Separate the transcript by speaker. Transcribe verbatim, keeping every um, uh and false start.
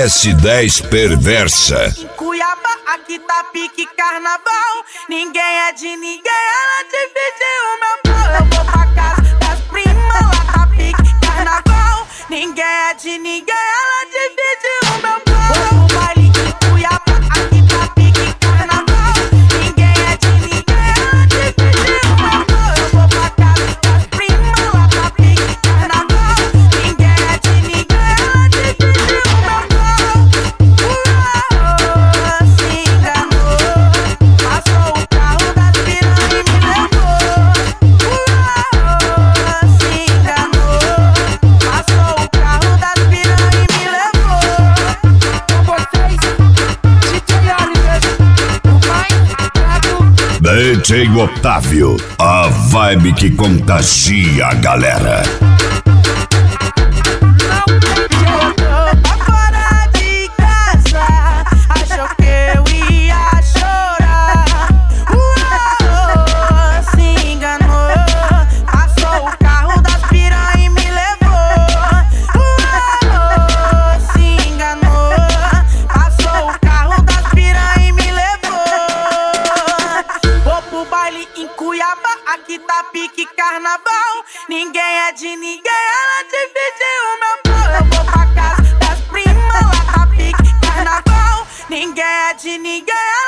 Speaker 1: S dez perversa.
Speaker 2: Em Cuiabá, aqui tá pique carnaval. Ninguém é de ninguém, ela dividiu o meu pau. Eu vou pra casa das primas, lá tá pique carnaval. Ninguém é de ninguém, ela dividiu o meu pau. Vou pro baile em Cuiabá, aqui tá pique carnaval. Ninguém é de ninguém, ela dividiu o meu pau. Eu vou pra casa das primas, lá tá pique carnaval. Ninguém é de ninguém, ela dividiu o meu pau. Uau, se enganou. Passou o carro das piranha e me levou. Uau, se enganou. Passou o carro das piranha e me levou. Com vocês, D J Oliver, o mais
Speaker 1: D J Otávio, a vibe que contagia a galera.
Speaker 2: Em Cuiabá, aqui tá pique carnaval. Ninguém é de ninguém, ela dividiu o meu pau. Eu vou pra casa das primas, lá tá pique carnaval. Ninguém é de ninguém,